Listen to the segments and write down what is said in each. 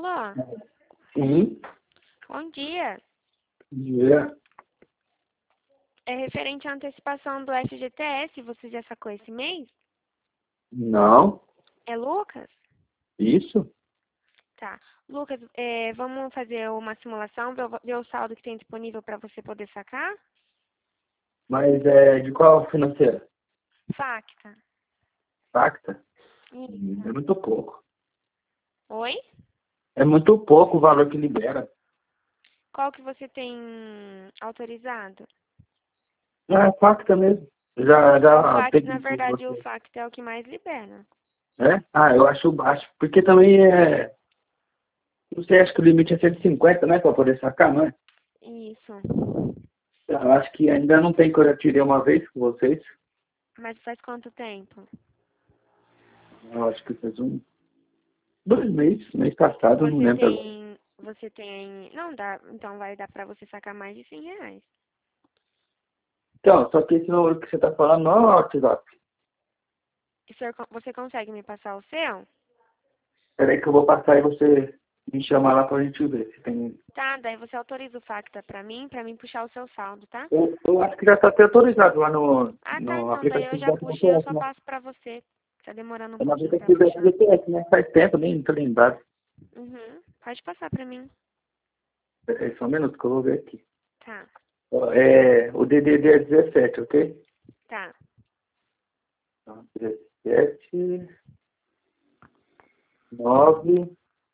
Alô? Sim. Bom dia. Dia. É referente à antecipação do FGTS, você já sacou esse mês? Não. É Lucas? Isso? Tá. Lucas, vamos fazer uma simulação, ver o saldo que tem disponível para você poder sacar? Mas é de qual financeira? Facta. Pacta? Isso. É muito pouco. Oi? É muito pouco o valor que libera. Qual que você tem autorizado? Não, é Pacta mesmo. Já Na peguei por verdade, o você. Facta é o que mais libera. É? Ah, eu acho baixo. Porque também é... Não sei, acho que o limite é 150, né? Pra poder sacar, não é? Isso. Eu acho que ainda não tem que eu já tirei uma vez com vocês. Mas faz quanto tempo? Eu acho que faz 2 meses, mês passado, eu não Você lembro agora. tem... Você tem... Não dá, então vai dar para você sacar mais de R$ 100. Então, só que esse número que você tá falando não é o WhatsApp. E você consegue me passar o seu? Peraí que eu vou passar e você me chamar lá pra gente ver se tem. Tá, daí você autoriza o Facta pra mim puxar o seu saldo, tá? Eu acho que já está até autorizado lá no, Ah, tá, no então daí eu aplicativo já da puxo e eu FGTS, só né? passo pra você. Tá demorando um É no pouquinho pra aplicativo da puxar. FGTS, né? Faz tempo, nem tô lembrado. Uhum, pode passar pra mim. Peraí, só um minuto que eu vou ver aqui. Tá, Ó, o DDD é 17, ok? tá. Então, 17, 9,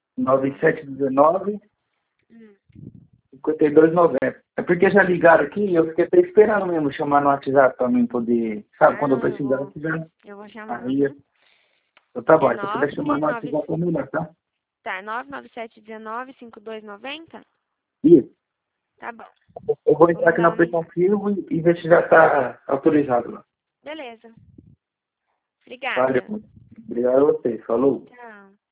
9719, Hum. 5290. É porque já ligaram aqui e eu fiquei até esperando mesmo chamar no WhatsApp pra mim poder. Sabe, Ah, quando eu não, precisar, já. eu vou chamar, Aí, uhum. então tá bom. É Se você puder chamar no 9, WhatsApp, é melhor, tá? tá, 997195290? Isso. Tá bom. Eu vou Vou entrar aqui no mandar uma mensagem. aplicativo e ver se já está autorizado lá. Beleza. Valeu. Obrigada. Obrigado a vocês. Falou. Tchau.